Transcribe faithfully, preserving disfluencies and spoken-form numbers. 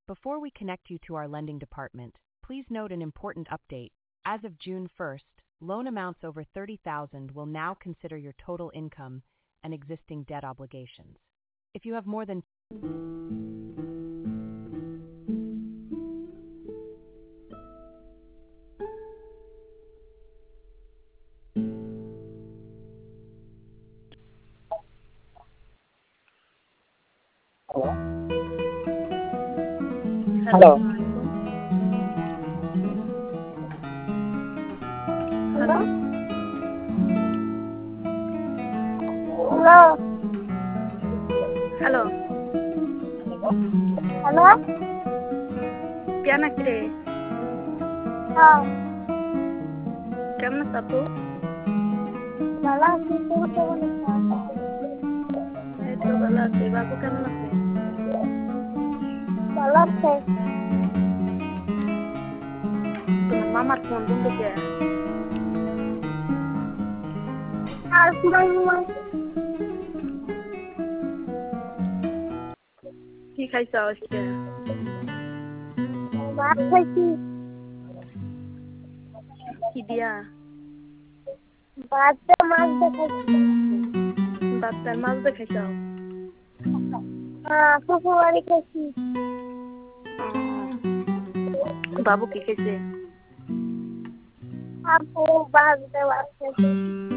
Before we connect you to our lending department, please note an important update. As of June first, loan amounts over thirty thousand will now consider your total income and existing debt obligations. If you have more than hello hello hello hello hello पियाना किरे हाँ কেমন আছো আপু? ভালো আছি তুমি কেমন আছো এই তো ভালো আছি। বাবু কেমন আছে? ভালো আছে তোমার মামার ফোন বন্ধ কে? আর তোমার মামা কি খাইছো আজকে? ভাত খাইছি কি দিয়া? ভাত দিয়ে মাছ দিয়ে খাইছি বাচ্চার মাছ দিয়ে খাইছো? হ্যাঁ ফুফু বাড়ি খাইছি বাবু কি খাইছে? আপু ভাত দিয়ে ভাত খাইছি